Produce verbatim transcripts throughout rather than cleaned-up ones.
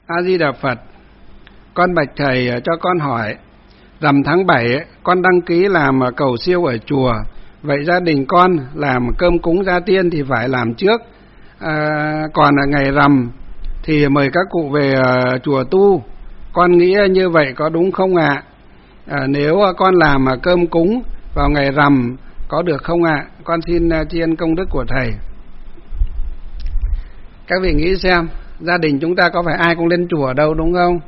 A Di Đà Phật. Con bạch thầy, cho con hỏi, rằm tháng bảy con đăng ký làm cầu siêu ở chùa, vậy gia đình con làm cơm cúng gia tiên thì phải làm trước, à, còn ngày rằm thì mời các cụ về chùa tu, con nghĩ như vậy có đúng không ạ? À, nếu con làm cơm cúng vào ngày rằm có được không ạ? Con xin tri ân công đức của thầy. Các vị nghĩ xem, gia đình chúng ta có phải ai cũng lên chùa đâu, đúng không?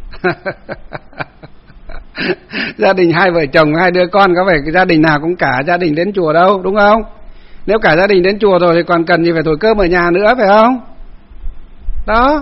Gia đình hai vợ chồng, hai đứa con có phải gia đình nào cũng cả gia đình đến chùa đâu, đúng không? Nếu cả gia đình đến chùa rồi thì còn cần gì phải thổi cơm ở nhà nữa, phải không? Đó.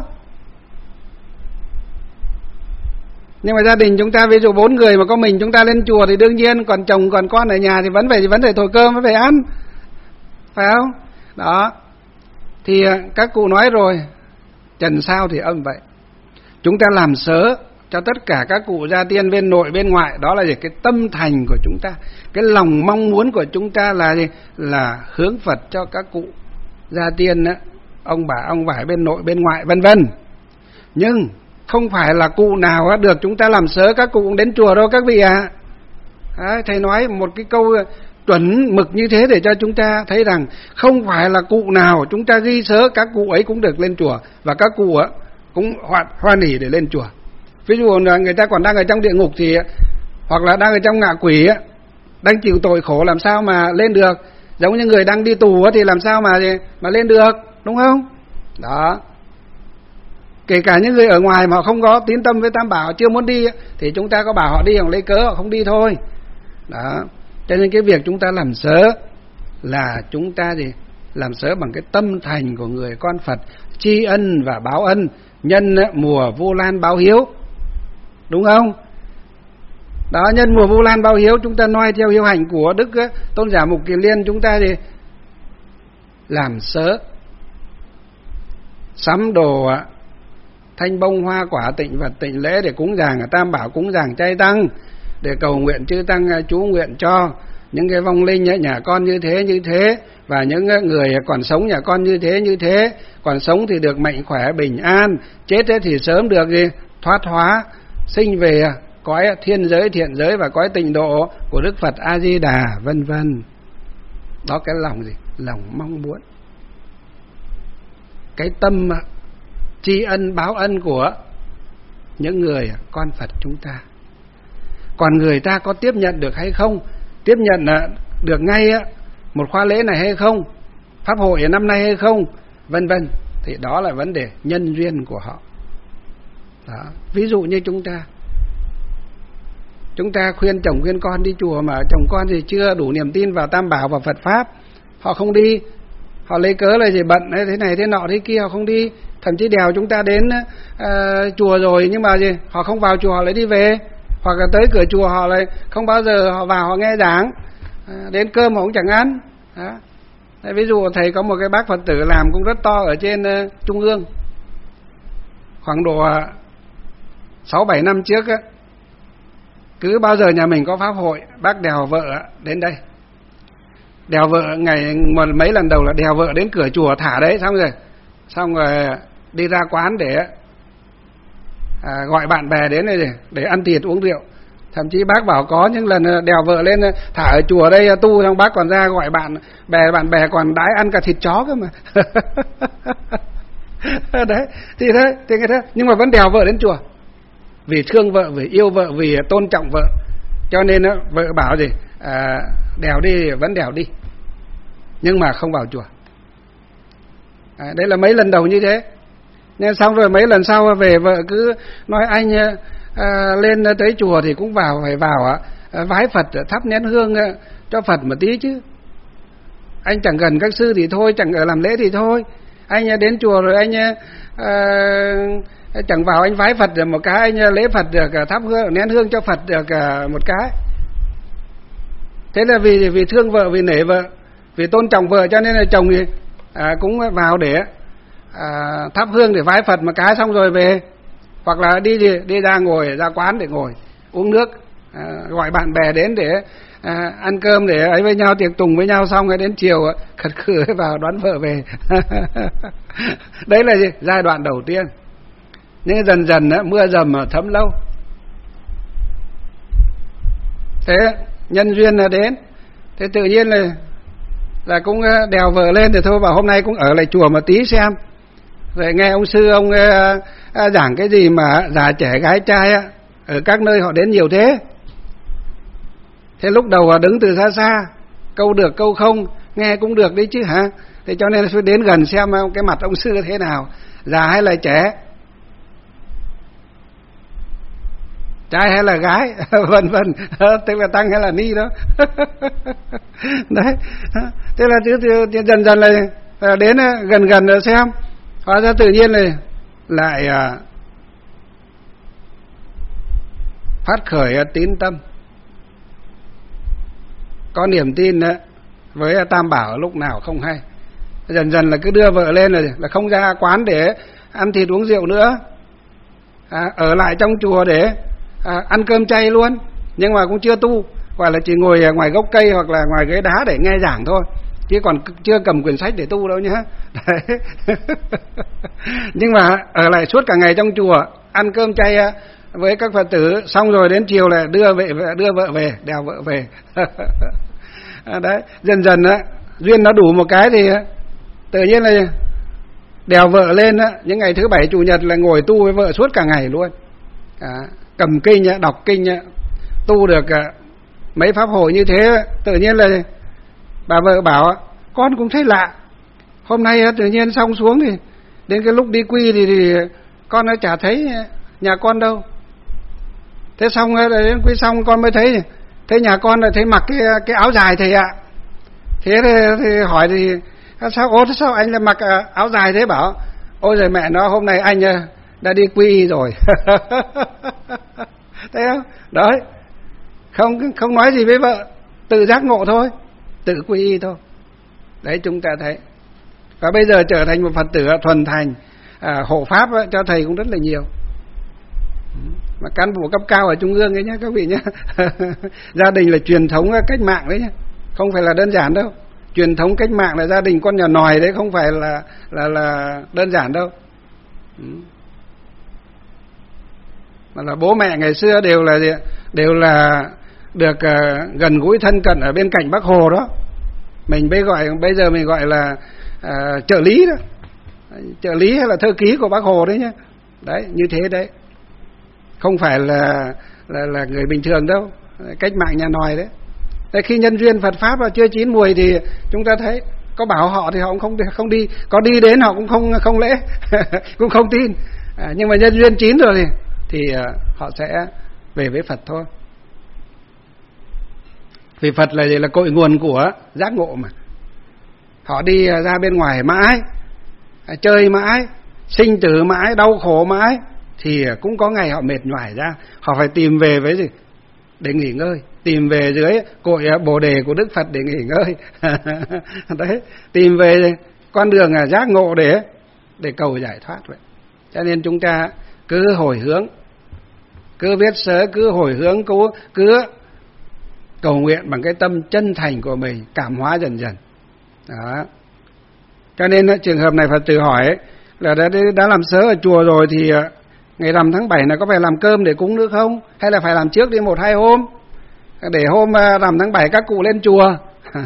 Nhưng mà gia đình chúng ta ví dụ bốn người mà có mình chúng ta lên chùa thì đương nhiên, còn chồng còn con ở nhà thì vẫn phải vẫn phải thổi cơm, vẫn phải ăn, phải không? Đó. Thì các cụ nói rồi, trần sao thì âm vậy. Chúng ta làm sớ cho tất cả các cụ gia tiên bên nội bên ngoại, đó là gì? Cái tâm thành của chúng ta, cái lòng mong muốn của chúng ta là gì? Là hướng Phật cho các cụ gia tiên đó, ông bà ông vải bên nội bên ngoại vân vân. Nhưng không phải là cụ nào được chúng ta làm sớ các cụ cũng đến chùa đâu các vị ạ. À. Thầy nói một cái câu chuẩn mực như thế để cho chúng ta thấy rằng không phải là cụ nào chúng ta ghi sớ các cụ ấy cũng được lên chùa, và các cụ á cũng hoan, hoan hỉ để lên chùa. Ví dụ là người ta còn đang ở trong địa ngục thì, hoặc là đang ở trong ngạ quỷ á, đang chịu tội khổ làm sao mà lên được? Giống như người đang đi tù á thì làm sao mà mà lên được, đúng không? Đó. Kể cả những người ở ngoài mà không có tín tâm với Tam Bảo, chưa muốn đi thì chúng ta có bảo họ đi, họ lấy cớ họ không đi thôi. Đó. Cho nên cái việc chúng ta làm sớ là chúng ta gì? Làm sớ bằng cái tâm thành của người con Phật, tri ân và báo ân, nhân mùa Vu Lan báo hiếu, đúng không? Đó, nhân mùa Vu Lan báo hiếu, chúng ta noi theo hiếu hạnh của Đức Tôn giả Mục Kiền Liên, chúng ta thì làm sớ sắm đồ thanh bông hoa quả tịnh vật tịnh lễ để cúng dường Tam Bảo, cúng dường chay tăng, để cầu nguyện chư tăng chú nguyện cho những cái vong linh nhà con như thế như thế, và những người còn sống nhà con như thế như thế, còn sống thì được mạnh khỏe bình an, chết thì sớm được gì thoát hóa, sinh về cõi thiên giới thiện giới và cõi tịnh độ của Đức Phật A Di Đà, vân vân. Đó, cái lòng gì? Lòng mong muốn, cái tâm tri ân báo ân của những người con Phật chúng ta. Còn người ta có tiếp nhận được hay không, tiếp nhận được ngay một khóa lễ này hay không, pháp hội năm nay hay không, vân vân, thì đó là vấn đề nhân duyên của họ. Đó. Ví dụ như chúng ta chúng ta khuyên chồng khuyên con đi chùa mà chồng con thì chưa đủ niềm tin vào Tam Bảo và Phật Pháp, họ không đi, họ lấy cớ là gì bận hay thế này thế nọ thế kia, họ không đi. Thậm chí đèo chúng ta đến uh, chùa rồi nhưng mà gì họ không vào chùa, họ lại đi về, hoặc là tới cửa chùa họ lại không bao giờ họ vào họ nghe giảng, uh, đến cơm họ cũng chẳng ăn. Đó. Ví dụ thầy có một cái bác Phật tử làm cũng rất to ở trên uh, Trung ương, khoảng độ sáu bảy năm trước á, cứ bao giờ nhà mình có pháp hội bác đèo vợ đến đây, đèo vợ ngày một mấy lần đầu là đèo vợ đến cửa chùa thả đấy, xong rồi xong rồi đi ra quán để à, gọi bạn bè đến đây để, để ăn thịt uống rượu. Thậm chí bác bảo có những lần đèo vợ lên thả ở chùa đây tu, xong bác còn ra gọi bạn bè bạn bè còn đãi ăn cả thịt chó cơ mà. Đấy thì thế thì cái thế nhưng mà vẫn đèo vợ đến chùa, vì thương vợ, vì yêu vợ, vì tôn trọng vợ, cho nên vợ bảo gì à, đèo đi vẫn đèo đi, nhưng mà không vào chùa. À, đấy là mấy lần đầu như thế. Nên xong rồi mấy lần sau về vợ cứ nói anh à, lên tới chùa thì cũng vào, phải vào à, vái Phật, thắp nén hương à, cho Phật một tí chứ. Anh chẳng gần các sư thì thôi, chẳng ở làm lễ thì thôi. Anh à, đến chùa rồi anh à, chẳng vào anh vái Phật được một cái, anh lễ Phật được, thắp hương nén hương cho Phật được một cái. Thế là vì vì thương vợ, vì nể vợ, vì tôn trọng vợ, cho nên là chồng thì à, cũng vào để à, thắp hương để vái Phật một cái, xong rồi về, hoặc là đi đi, đi ra ngồi ra quán để ngồi uống nước, à, gọi bạn bè đến để à, ăn cơm để ấy với nhau, tiệc tùng với nhau, xong rồi đến chiều khật khử vào đón vợ về. Đấy là gì? Giai đoạn đầu tiên. Nhưng dần dần á, mưa dầm mà thấm lâu. Thế nhân duyên là đến, thế tự nhiên là là cũng đèo vợ lên thì thôi, bảo hôm nay cũng ở lại chùa một tí xem. Rồi nghe ông sư ông uh, giảng cái gì mà già trẻ gái trai á, ở các nơi họ đến nhiều thế. Thế lúc đầu đứng từ xa xa, câu được câu không, nghe cũng được đấy chứ hả. Thế cho nên phải đến gần xem cái mặt ông sư thế nào, già hay là trẻ, trai hay là gái, vân vân, tức là tăng hay là ni đó. Đấy, thế là dần dần là đến gần gần rồi xem, hóa ra tự nhiên này lại phát khởi tín tâm, có niềm tin đó, với Tam Bảo lúc nào không hay. Dần dần là cứ đưa vợ lên rồi là không ra quán để ăn thịt uống rượu nữa, à, ở lại trong chùa để à, ăn cơm chay luôn, nhưng mà cũng chưa tu, gọi là chỉ ngồi ngoài gốc cây hoặc là ngoài ghế đá để nghe giảng thôi, chứ còn chưa cầm quyển sách để tu đâu nhá. Đấy. Nhưng mà ở lại suốt cả ngày trong chùa, ăn cơm chay với các Phật tử, xong rồi đến chiều lại đưa về đưa vợ về, đèo vợ về. Đấy, dần dần á, duyên nó đủ một cái thì tự nhiên là đèo vợ lên á, những ngày thứ bảy chủ nhật là ngồi tu với vợ suốt cả ngày luôn. À, cầm kinh, đọc kinh, tu được mấy pháp hội như thế, tự nhiên là bà vợ bảo con cũng thấy lạ, hôm nay tự nhiên xong xuống thì đến cái lúc đi quy thì, thì con nó chả thấy nhà con đâu. Thế xong đến quy xong con mới thấy, thế nhà con lại thấy mặc cái cái áo dài thầy ạ. Thế thì, thì hỏi thì sao ô thế sao anh lại mặc áo dài thế, bảo ôi giời mẹ nó, hôm nay anh đã đi quy rồi. Thấy không? Đấy, không không nói gì với vợ, tự giác ngộ thôi, tự quy y thôi. Đấy, chúng ta thấy. Và bây giờ trở thành một Phật tử thuần thành, à, hộ pháp cho thầy cũng rất là nhiều. Mà cán bộ cấp cao ở trung ương ấy nhá các vị nhá. Gia đình là truyền thống cách mạng đấy nhá, không phải là đơn giản đâu. Truyền thống cách mạng là gia đình con nhà nòi đấy, không phải là là là đơn giản đâu. Mà là bố mẹ ngày xưa đều là đều là được uh, gần gũi thân cận ở bên cạnh Bác Hồ đó. Mình bây gọi bây giờ mình gọi là uh, trợ lý đó, trợ lý hay là thư ký của Bác Hồ đấy nhá. Đấy, như thế đấy, không phải là là là người bình thường đâu, cách mạng nhà nòi đấy. Thế khi nhân duyên Phật pháp là chưa chín mùi thì chúng ta thấy có bảo họ thì họ cũng không không đi, có đi đến họ cũng không không lễ, cũng không tin. À, nhưng mà nhân duyên chín rồi thì thì uh, họ sẽ về với Phật thôi. Vì Phật là gì? Là cội nguồn của giác ngộ mà. Họ đi uh, ra bên ngoài mãi, uh, chơi mãi, sinh tử mãi, đau khổ mãi, thì uh, cũng có ngày họ mệt nhoài ra, họ phải tìm về với gì? Để nghỉ ngơi, tìm về dưới cội uh, Bồ đề của Đức Phật để nghỉ ngơi. Đấy, tìm về con đường uh, giác ngộ để để cầu giải thoát vậy. Cho nên chúng ta cứ hồi hướng, cứ viết sớ, cứ hồi hướng, cứ, cứ cầu nguyện bằng cái tâm chân thành của mình, cảm hóa dần dần. Đó. Cho nên trường hợp này Phật tử hỏi ấy, là đã, đã làm sớ ở chùa rồi thì ngày rằm tháng bảy này có phải làm cơm để cúng nữa không? Hay là phải làm trước đi một hai hôm, để hôm rằm tháng bảy các cụ lên chùa?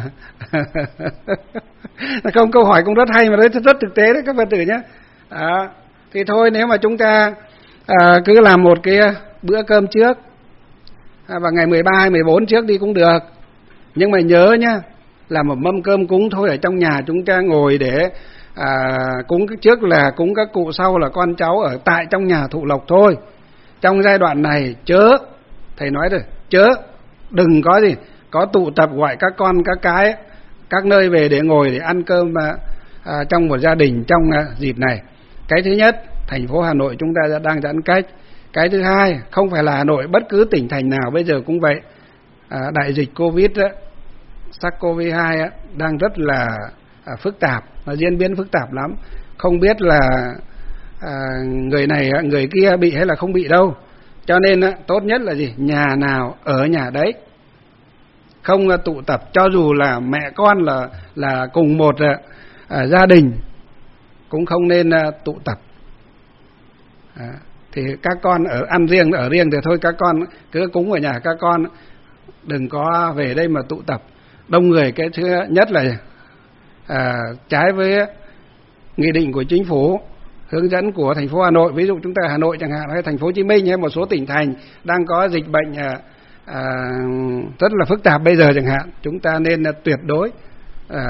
Không, câu hỏi cũng rất hay mà rất, rất thực tế đấy các Phật tử nhé. Đó. Thì thôi, nếu mà chúng ta à, cứ làm một cái bữa cơm trước, à, vào ngày mười ba hay mười bốn trước đi cũng được. Nhưng mà nhớ nhá, làm một mâm cơm cúng thôi, ở trong nhà chúng ta ngồi để à, cúng trước là cúng các cụ, sau là con cháu ở tại trong nhà thụ lộc thôi. Trong giai đoạn này chớ, thầy nói rồi, chớ, đừng có gì, có tụ tập gọi các con các cái các nơi về để ngồi để ăn cơm à, à, trong một gia đình trong à, dịp này. Cái thứ nhất, thành phố Hà Nội chúng ta đang giãn cách. Cái thứ hai, không phải là Hà Nội, bất cứ tỉnh thành nào bây giờ cũng vậy. À, đại dịch Covid á, SARS-cô vê hai á, đang rất là à, phức tạp, nó diễn biến phức tạp lắm. Không biết là à, người này người kia bị hay là không bị đâu. Cho nên á, tốt nhất là gì? Nhà nào ở nhà đấy, không à, tụ tập, cho dù là mẹ con là là cùng một à, à, gia đình cũng không nên uh, tụ tập. À, thì các con ở ăn riêng ở riêng thì thôi, các con cứ cúng ở nhà các con, đừng có về đây mà tụ tập đông người. Cái thứ nhất là à, trái với nghị định của chính phủ, hướng dẫn của thành phố Hà Nội. Ví dụ chúng ta Hà Nội chẳng hạn, hay thành phố Hồ Chí Minh hay một số tỉnh thành đang có dịch bệnh à, à, rất là phức tạp bây giờ chẳng hạn, chúng ta nên là tuyệt đối à,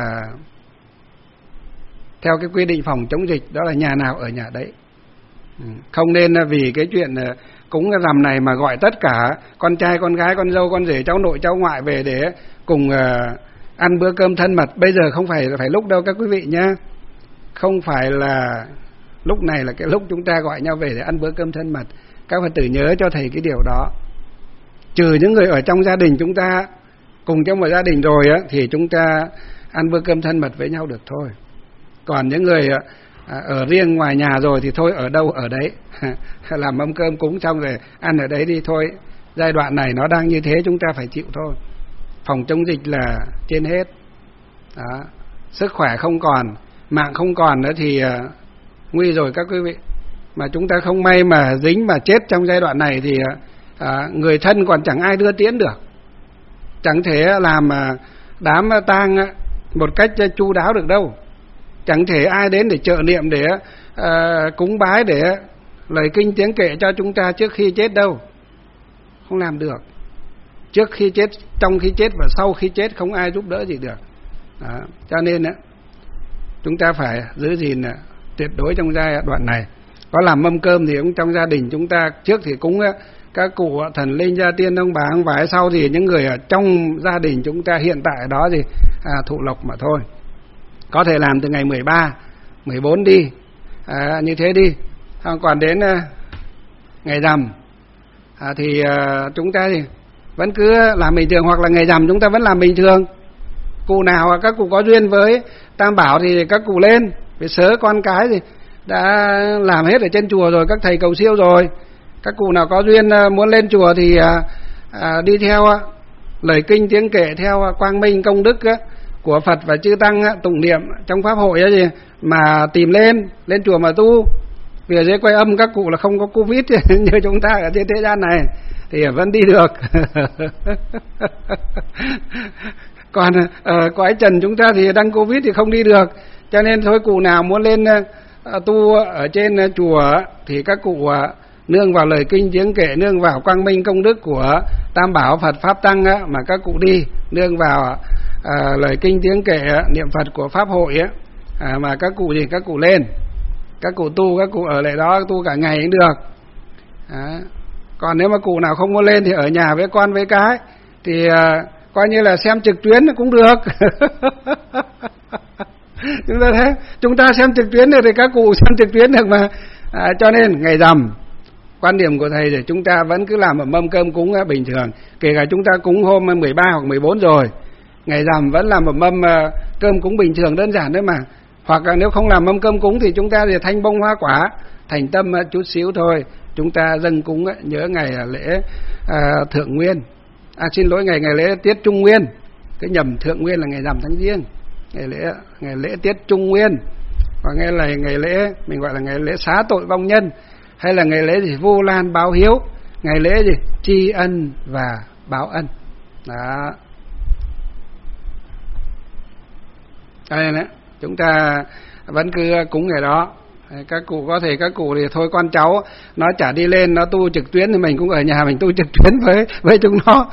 theo cái quy định phòng chống dịch, đó là nhà nào ở nhà đấy. Không nên vì cái chuyện cúng rằm này mà gọi tất cả con trai, con gái, con dâu, con rể, cháu nội, cháu ngoại về để cùng uh, ăn bữa cơm thân mật. Bây giờ không phải là phải lúc đâu các quý vị nhá. Không phải là lúc này là cái lúc chúng ta gọi nhau về để ăn bữa cơm thân mật. Các Phật tử nhớ cho thầy cái điều đó. Trừ những người ở trong gia đình chúng ta cùng trong một gia đình rồi á, thì chúng ta ăn bữa cơm thân mật với nhau được thôi. Còn những người À, ở riêng ngoài nhà rồi thì thôi, ở đâu ở đấy làm mâm cơm cúng xong rồi ăn ở đấy đi thôi. Giai đoạn này nó đang như thế, chúng ta phải chịu thôi. Phòng chống dịch là trên hết đó. Sức khỏe không còn, mạng không còn nữa thì uh, nguy rồi các quý vị. Mà chúng ta không may mà dính mà chết trong giai đoạn này thì uh, uh, người thân còn chẳng ai đưa tiễn được, chẳng thể làm uh, đám tang uh, một cách uh, chu đáo được đâu. Chẳng thể ai đến để trợ niệm, để uh, cúng bái, để lời kinh tiếng kệ cho chúng ta trước khi chết đâu. Không làm được. Trước khi chết, trong khi chết và sau khi chết không ai giúp đỡ gì được. Đó. Cho nên uh, chúng ta phải giữ gìn uh, tuyệt đối trong giai đoạn này. Có làm mâm cơm thì cũng trong gia đình chúng ta, trước thì cúng uh, các cụ thần linh, gia tiên, ông bà, ông vải, sau thì những người ở trong gia đình chúng ta hiện tại đó thì à, thụ lộc mà thôi. Có thể làm từ ngày mười ba, mười bốn đi, à, như thế đi. Còn đến uh, ngày rằm à, thì uh, chúng ta thì vẫn cứ làm bình thường, hoặc là ngày rằm chúng ta vẫn làm bình thường. Cụ nào các cụ có duyên với Tam Bảo thì các cụ lên, với sớ con cái thì đã làm hết ở trên chùa rồi, các thầy cầu siêu rồi. Các cụ nào có duyên uh, muốn lên chùa thì uh, uh, đi theo uh, lời kinh tiếng kệ, theo uh, quang minh công đức uh, của Phật và chư Tăng tụng niệm trong pháp hội ấy gì mà tìm lên, lên chùa mà tu. Vì ở dưới Quay Âm các cụ là không có Covid như chúng ta ở trên thế gian này thì vẫn đi được. Còn ở cõi trần chúng ta thì đang Covid thì không đi được. Cho nên thôi, cụ nào muốn lên uh, tu ở trên uh, chùa thì các cụ uh, nương vào lời kinh tiếng kệ, nương vào quang minh công đức của Tam Bảo Phật Pháp Tăng uh, mà các cụ đi, nương vào À, lời kinh tiếng kệ niệm Phật của pháp hội ấy, à, mà các cụ gì các cụ lên, các cụ tu, các cụ ở lại đó tu cả ngày cũng được. À, còn nếu mà cụ nào không muốn lên thì ở nhà với con với cái thì à, coi như là xem trực tuyến cũng được. chúng ta thấy chúng ta xem trực tuyến được thì các cụ xem trực tuyến được mà. À, cho nên ngày rằm, quan điểm của thầy thì chúng ta vẫn cứ làm ở mâm cơm cúng bình thường, kể cả chúng ta cúng hôm mười ba hoặc mười bốn rồi, ngày rằm vẫn làm một mâm uh, cơm cúng bình thường đơn giản đấy mà. Hoặc là nếu không làm mâm cơm cúng thì chúng ta thì thanh bông hoa quả, thành tâm uh, chút xíu thôi. Chúng ta dâng cúng uh, nhớ ngày uh, lễ uh, Thượng Nguyên, à xin lỗi ngày ngày lễ Tiết Trung Nguyên, cái nhầm Thượng Nguyên là ngày rằm tháng Giêng, ngày lễ ngày lễ Tiết Trung Nguyên, và ngày là ngày lễ mình gọi là ngày lễ xá tội vong nhân, hay là ngày lễ gì Vu Lan báo hiếu, ngày lễ gì tri ân và báo ân. Đó. Đây này, chúng ta vẫn cứ cúng ngày đó. Các cụ có thể các cụ thì thôi con cháu nó chả đi lên nó tu trực tuyến thì mình cũng ở nhà mình tu trực tuyến với với chúng nó.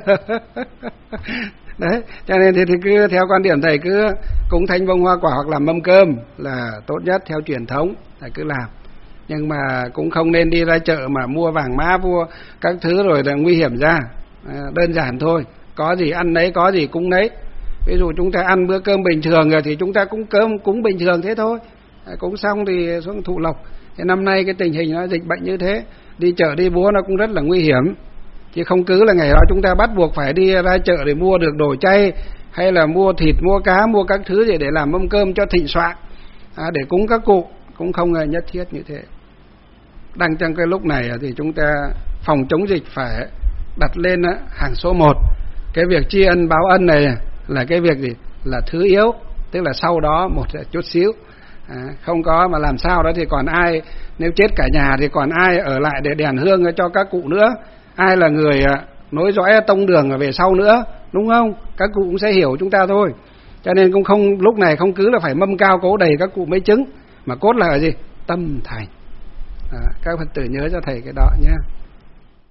Đấy, cho nên thì, thì cứ theo quan điểm thầy cứ cúng thanh bông hoa quả hoặc làm mâm cơm là tốt nhất theo truyền thống, thầy cứ làm. Nhưng mà cũng không nên đi ra chợ mà mua vàng mã, mua các thứ rồi là nguy hiểm ra. À, đơn giản thôi, có gì ăn nấy, có gì cúng nấy. Ví dụ chúng ta ăn bữa cơm bình thường rồi thì chúng ta cũng cơm cúng bình thường thế thôi. À, cúng xong thì xuống thụ lộc. Thì năm nay cái tình hình nó dịch bệnh như thế, đi chợ đi búa nó cũng rất là nguy hiểm. Chứ không cứ là ngày đó chúng ta bắt buộc phải đi ra chợ để mua được đồ chay, hay là mua thịt, mua cá, mua các thứ gì để làm mâm cơm cho thịnh soạn, à, để cúng các cụ, cũng không nhất thiết như thế. Đang trong cái lúc này thì chúng ta phòng chống dịch phải đặt lên hàng số một. Cái việc tri ân báo ân này là cái việc gì? Là thứ yếu, tức là sau đó một chút xíu. À, không có mà làm sao đó thì còn ai, nếu chết cả nhà thì còn ai ở lại để đèn hương cho các cụ nữa, ai là người nối dõi tông đường ở về sau nữa, đúng không? Các cụ cũng sẽ hiểu chúng ta thôi. Cho nên cũng không, lúc này không cứ là phải mâm cao cố đầy các cụ mấy trứng, mà cốt là ở gì? Tâm thành. À, các Phật tử nhớ cho thầy cái đó nhé.